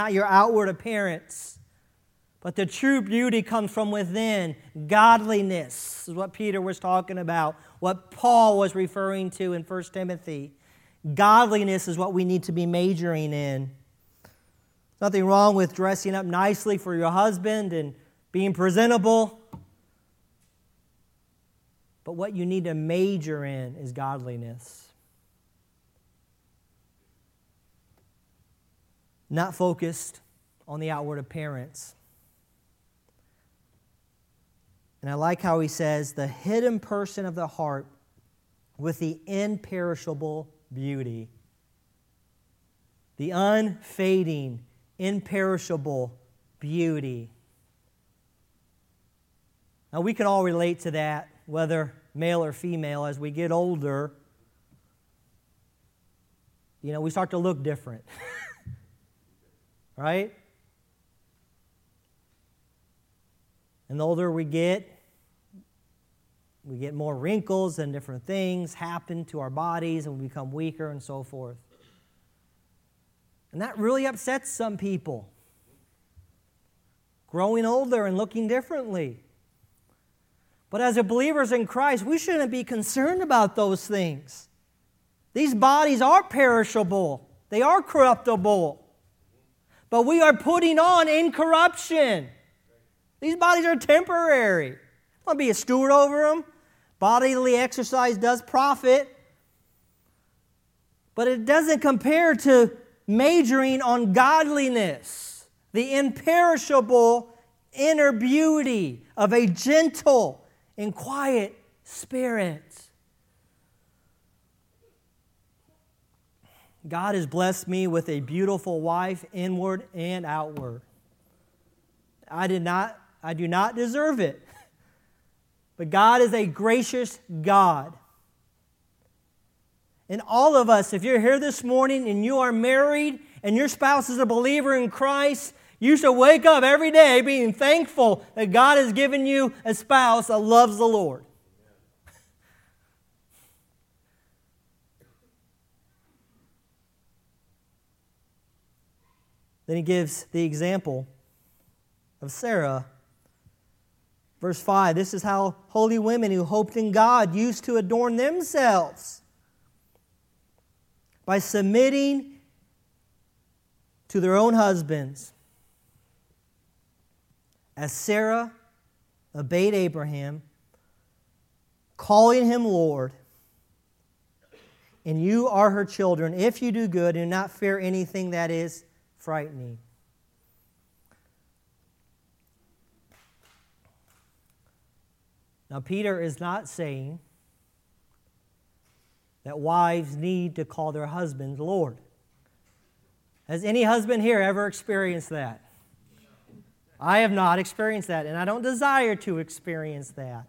not your outward appearance. But the true beauty comes from within. Godliness is what Peter was talking about, what Paul was referring to in 1 Timothy. Godliness is what we need to be majoring in. Nothing wrong with dressing up nicely for your husband and being presentable. But what you need to major in is godliness. Not focused on the outward appearance. And I like how he says, the hidden person of the heart with the imperishable beauty. The unfading, imperishable beauty. Now we can all relate to that, whether male or female. As we get older, we start to look different. Right? And the older we get more wrinkles and different things happen to our bodies and we become weaker and so forth. And that really upsets some people. Growing older and looking differently. But as believers in Christ, we shouldn't be concerned about those things. These bodies are perishable. They are corruptible. But we are putting on incorruption. These bodies are temporary. Don't be a steward over them. Bodily exercise does profit. But it doesn't compare to majoring on godliness, the imperishable inner beauty of a gentle and quiet spirit. God has blessed me with a beautiful wife, inward and outward. I do not deserve it. But God is a gracious God. And all of us, if you're here this morning and you are married and your spouse is a believer in Christ, you should wake up every day being thankful that God has given you a spouse that loves the Lord. Then he gives the example of Sarah. Verse 5, this is how holy women who hoped in God used to adorn themselves by submitting to their own husbands. As Sarah obeyed Abraham, calling him Lord, and you are her children if you do good and do not fear anything that is frightening. Now, Peter is not saying that wives need to call their husbands Lord. Has any husband here ever experienced that? I have not experienced that, and I don't desire to experience that.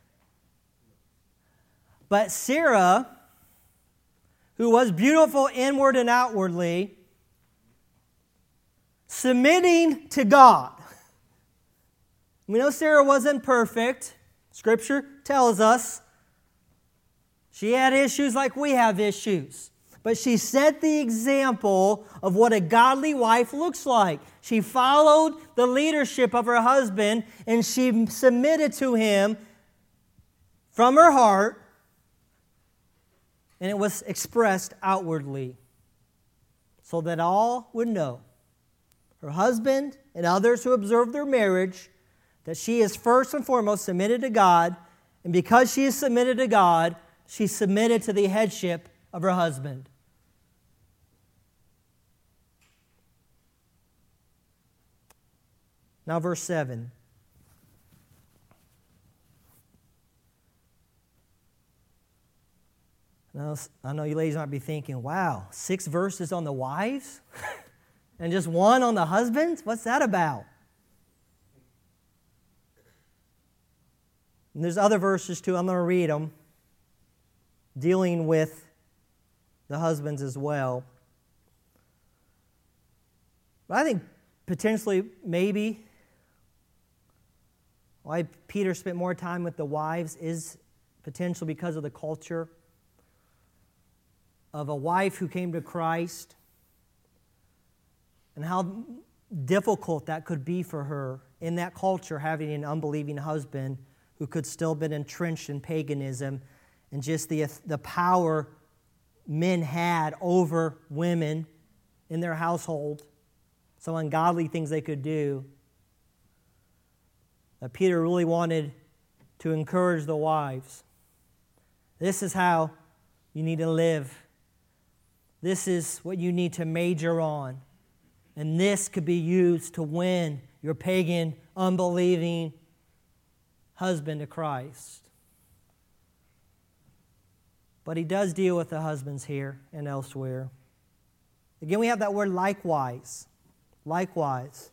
But Sarah, who was beautiful inward and outwardly, submitting to God. We know Sarah wasn't perfect. Scripture tells us she had issues like we have issues. But she set the example of what a godly wife looks like. She followed the leadership of her husband and she submitted to him from her heart, and it was expressed outwardly so that all would know, her husband and others who observe their marriage, that she is first and foremost submitted to God, and because she is submitted to God, she's submitted to the headship of her husband. Now verse 7. Now, I know you ladies might be thinking, wow, 6 verses on the wives? And just 1 on the husbands? What's that about? And there's other verses too, I'm going to read them, dealing with the husbands as well. But I think potentially, maybe, why Peter spent more time with the wives is potentially because of the culture of a wife who came to Christ. and how difficult that could be for her in that culture, having an unbelieving husband who could still have been entrenched in paganism, and just the power men had over women in their household, some ungodly things they could do. Peter really wanted to encourage the wives. This is how you need to live. This is what you need to major on. And this could be used to win your pagan, unbelieving husband to Christ. But he does deal with the husbands here and elsewhere. Again, we have that word likewise. Likewise.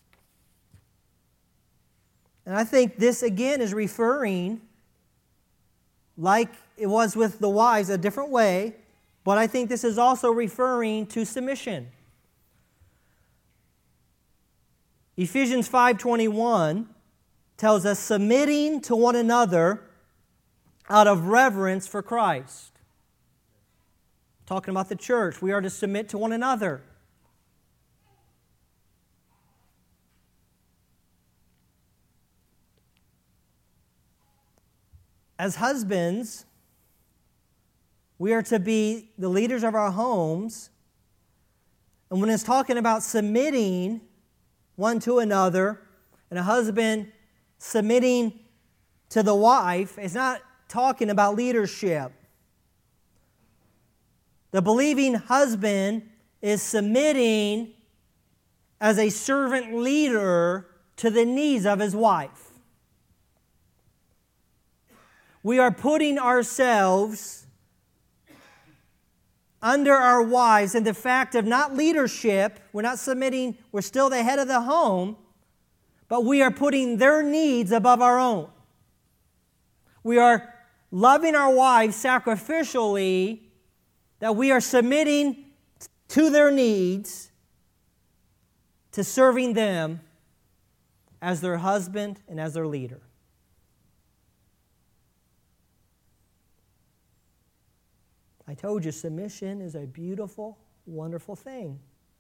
And I think this again is referring, like it was with the wives, a different way, but I think this is also referring to submission. Ephesians 5:21 tells us submitting to one another out of reverence for Christ. Talking about the church, we are to submit to one another. As husbands, we are to be the leaders of our homes. And when it's talking about submitting one to another, and a husband submitting to the wife, it's not talking about leadership. The believing husband is submitting as a servant leader to the needs of his wife. We are putting ourselves under our wives in the fact of not leadership. We're not submitting, we're still the head of the home, but we are putting their needs above our own. We are loving our wives sacrificially, that we are submitting to their needs, to serving them as their husband and as their leader. I told you, submission is a beautiful, wonderful thing.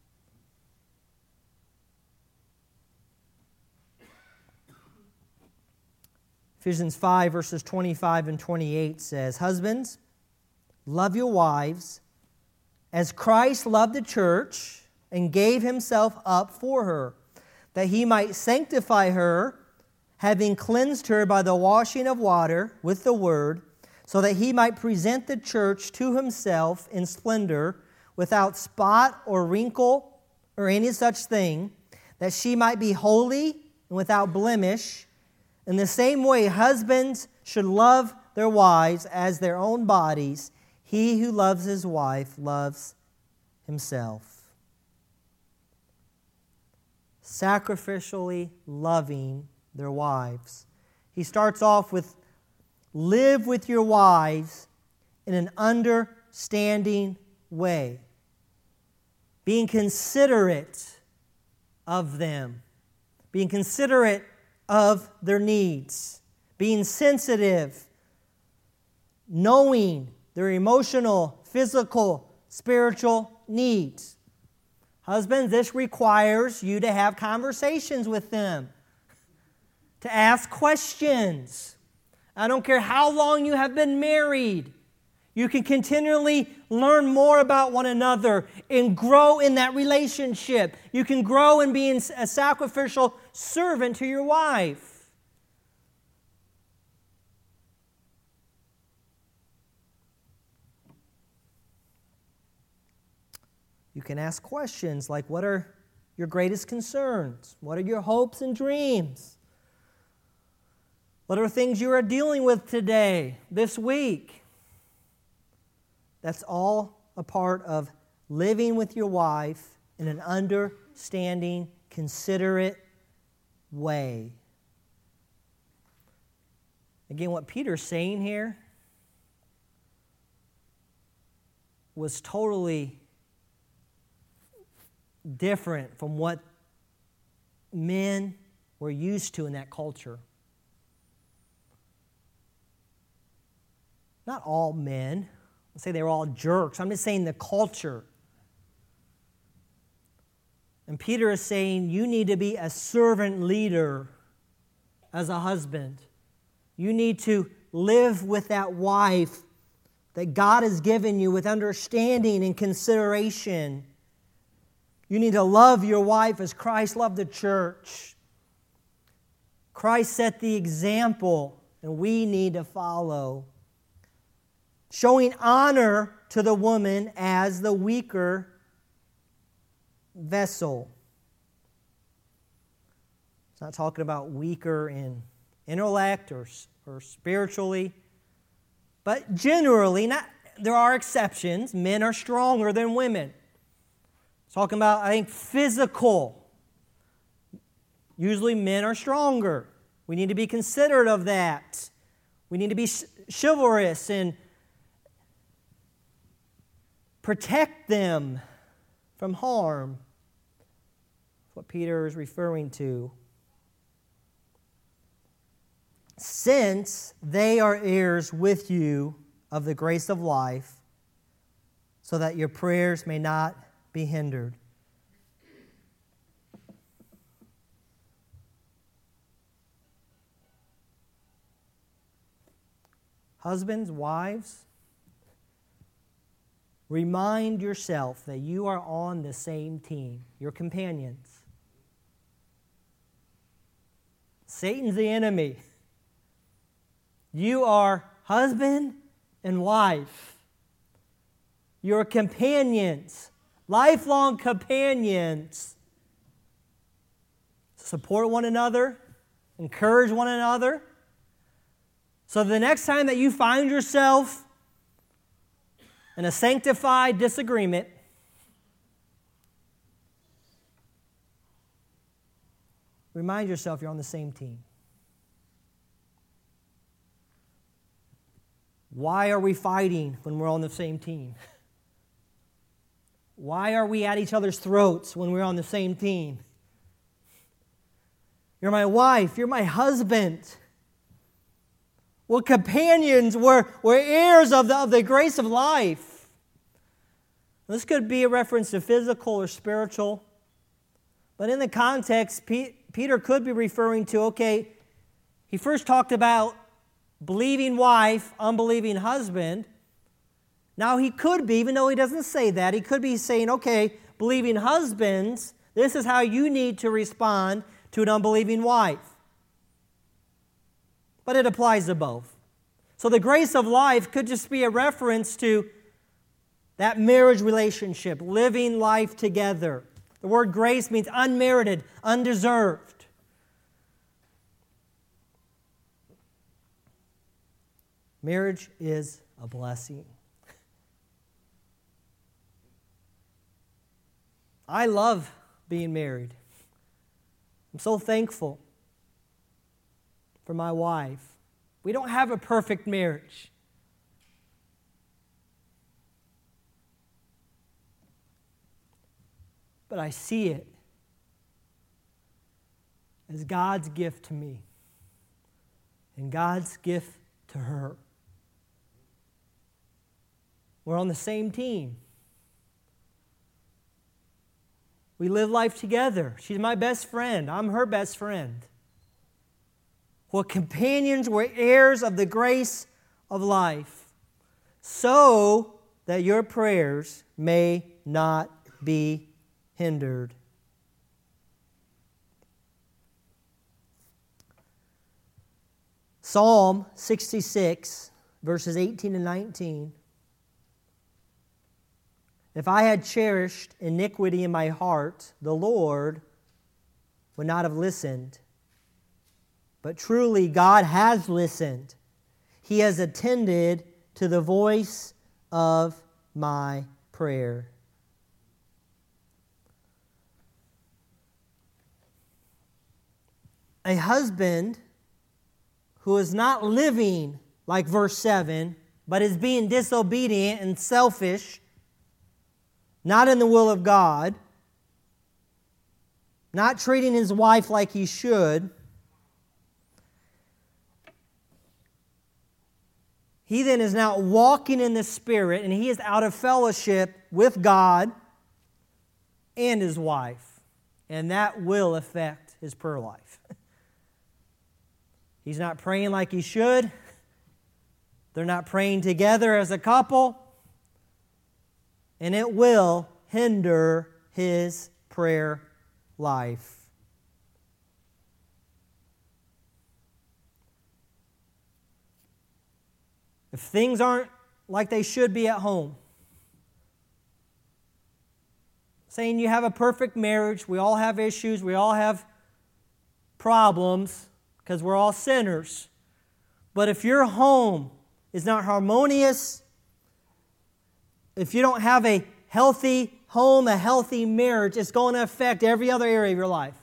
Ephesians 5, verses 25 and 28 says, "Husbands, love your wives as Christ loved the church and gave himself up for her, that he might sanctify her, having cleansed her by the washing of water with the word, so that he might present the church to himself in splendor, without spot or wrinkle or any such thing, that she might be holy and without blemish. In the same way, husbands should love their wives as their own bodies. He who loves his wife loves himself." Sacrificially loving their wives. He starts off with, live with your wives in an understanding way, being considerate of them, being considerate of their needs, being sensitive, knowing their emotional, physical, spiritual needs. Husbands, this requires you to have conversations with them, to ask questions. I don't care how long you have been married. You can continually learn more about one another and grow in that relationship. You can grow in being a sacrificial servant to your wife. You can ask questions like, what are your greatest concerns? What are your hopes and dreams? What are things you are dealing with today, this week? That's all a part of living with your wife in an understanding, considerate way. Again, what Peter's saying here was totally different from what men were used to in that culture. Not all men. I say they were all jerks. I'm just saying the culture. And Peter is saying you need to be a servant leader as a husband. You need to live with that wife that God has given you with understanding and consideration. You need to love your wife as Christ loved the church. Christ set the example, and we need to follow. Showing honor to the woman as the weaker vessel. It's not talking about weaker in intellect or spiritually, but generally, there are exceptions. Men are stronger than women. It's talking about, I think, physical. Usually men are stronger. We need to be considerate of that. We need to be chivalrous and protect them from harm. That's what Peter is referring to. Since they are heirs with you of the grace of life, so that your prayers may not be hindered. Husbands, wives, remind yourself that you are on the same team, your companions. Satan's the enemy. You are husband and wife. You're companions, lifelong companions. Support one another, encourage one another. So the next time that you find yourself in a sanctified disagreement, remind yourself you're on the same team. Why are we fighting when we're on the same team? Why are we at each other's throats when we're on the same team? You're my wife. You're my husband. We're companions. We're heirs of the grace of life. This could be a reference to physical or spiritual. But in the context, Peter could be referring to, okay, he first talked about believing wife, unbelieving husband. Now he could be, even though he doesn't say that, he could be saying, okay, believing husbands, this is how you need to respond to an unbelieving wife. But it applies to both. So the grace of life could just be a reference to that marriage relationship, living life together. The word grace means unmerited, undeserved. Marriage is a blessing. I love being married. I'm so thankful for my wife. We don't have a perfect marriage. But I see it as God's gift to me and God's gift to her. We're on the same team. We live life together. She's my best friend. I'm her best friend. We're companions. We're heirs of the grace of life, so that your prayers may not be hindered. Psalm 66, verses 18 and 19. If I had cherished iniquity in my heart, the Lord would not have listened. But truly, God has listened. He has attended to the voice of my prayer. A husband who is not living like verse 7, but is being disobedient and selfish, not in the will of God, not treating his wife like he should, he then is now walking in the Spirit, and he is out of fellowship with God and his wife. And that will affect his prayer life. He's not praying like he should. They're not praying together as a couple. And it will hinder his prayer life. If things aren't like they should be at home, saying you have a perfect marriage, we all have issues, we all have problems, because we're all sinners. But if your home is not harmonious, if you don't have a healthy home, a healthy marriage, it's going to affect every other area of your life.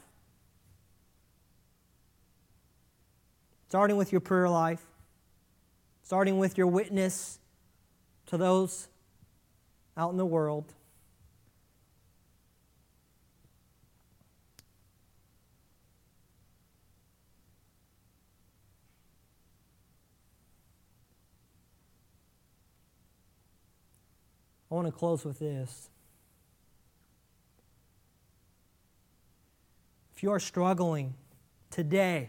Starting with your prayer life, starting with your witness to those out in the world. I want to close with this. If you are struggling today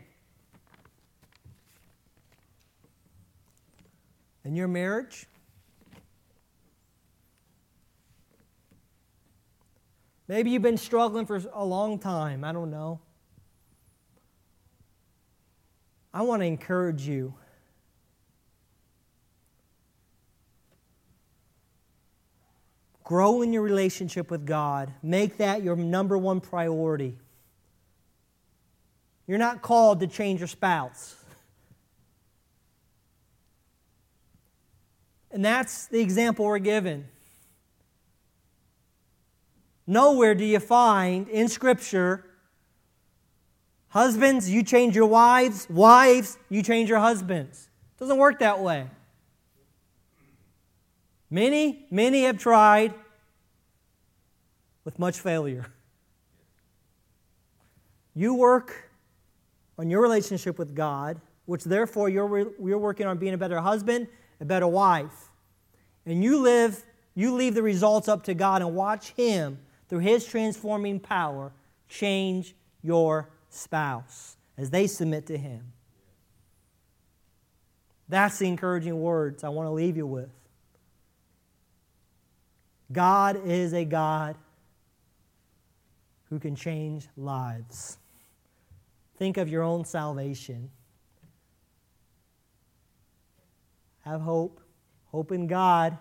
in your marriage, maybe you've been struggling for a long time, I don't know. I want to encourage you. Grow in your relationship with God. Make that your number one priority. You're not called to change your spouse. And that's the example we're given. Nowhere do you find in Scripture, husbands, you change your wives, wives, you change your husbands. It doesn't work that way. Many have tried with much failure. You work on your relationship with God, which therefore you're working on being a better husband, a better wife. And you leave the results up to God and watch Him, through His transforming power, change your spouse as they submit to Him. That's the encouraging words I want to leave you with. God is a God who can change lives. Think of your own salvation. Have hope. Hope in God.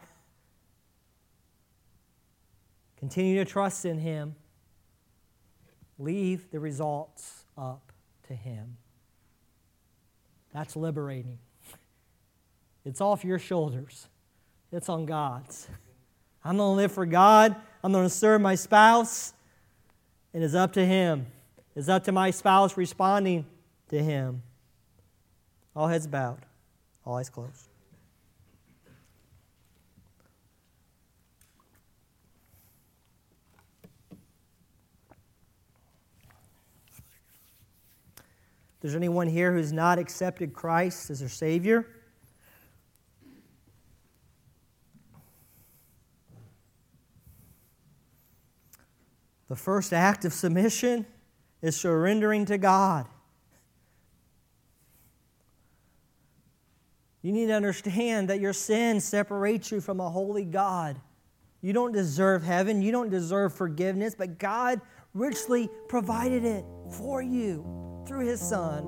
Continue to trust in Him. Leave the results up to Him. That's liberating. It's off your shoulders. It's on God's. I'm going to live for God. I'm going to serve my spouse. It is up to Him. It's up to my spouse responding to Him. All heads bowed. All eyes closed. If there's anyone here who's not accepted Christ as their Savior, the first act of submission is surrendering to God. You need to understand that your sin separates you from a holy God. You don't deserve heaven. You don't deserve forgiveness, but God richly provided it for you through His Son.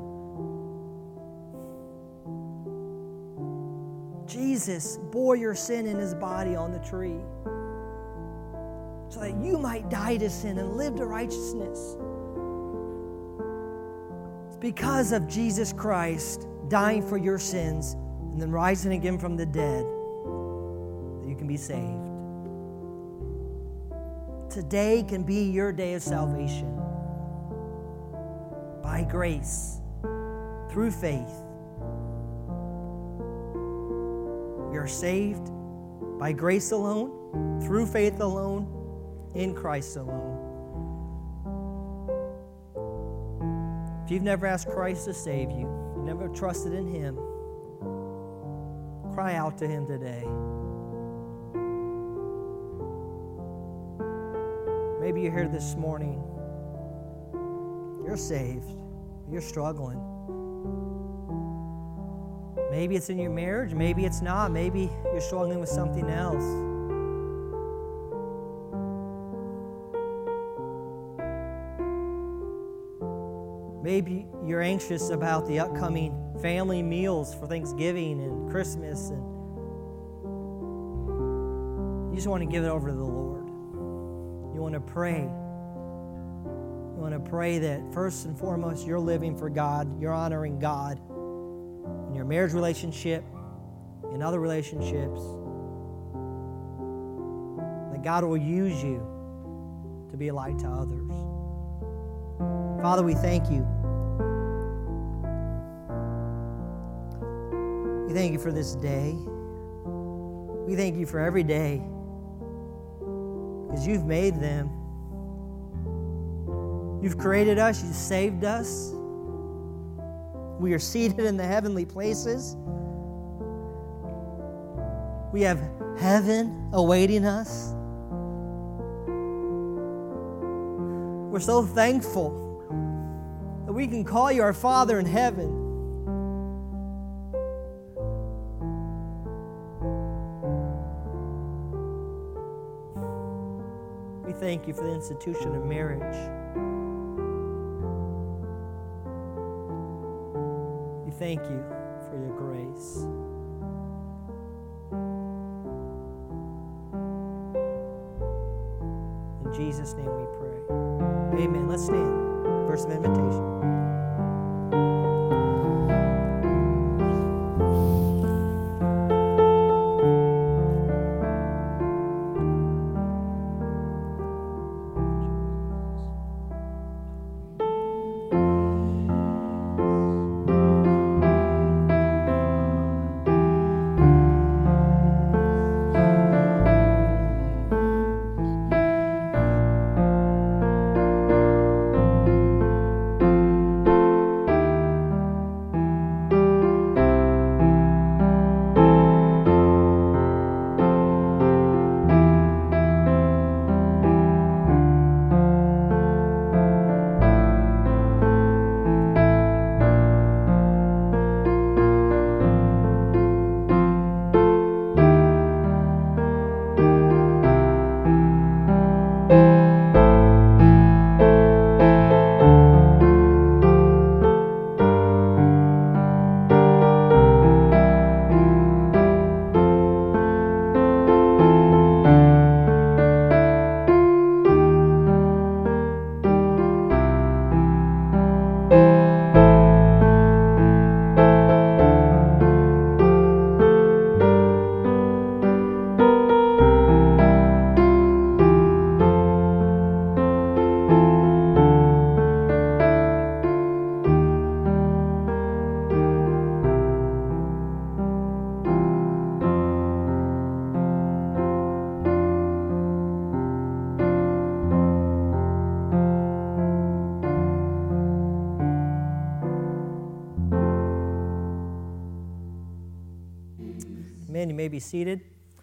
Jesus bore your sin in His body on the tree so that you might die to sin and live to righteousness. It's because of Jesus Christ dying for your sins and then rising again from the dead that you can be saved. Today can be your day of salvation. By grace, through faith. We are saved by grace alone, through faith alone, in Christ alone. If you've never asked Christ to save you, you've never trusted in Him, cry out to Him today. Maybe you're here this morning You're saved. You're struggling. Maybe it's in your marriage. Maybe it's not. Maybe you're struggling with something else. Maybe you're anxious about the upcoming family meals for Thanksgiving and Christmas, and you just want to give it over to the Lord. You want to pray. You want to pray that first and foremost you're living for God, you're honoring God in your marriage relationship, in other relationships, that God will use you to be a light to others. Father, we thank you. We thank you for this day. We thank you for every day because you've made them. You've created us. You've saved us. We are seated in the heavenly places. We have heaven awaiting us. We're so thankful that we can call you our Father in heaven. We thank you for the institution of marriage. We thank you for your grace. In Jesus' name we pray. Amen. Let's stand. Verse of invitation. Amen. You may be seated.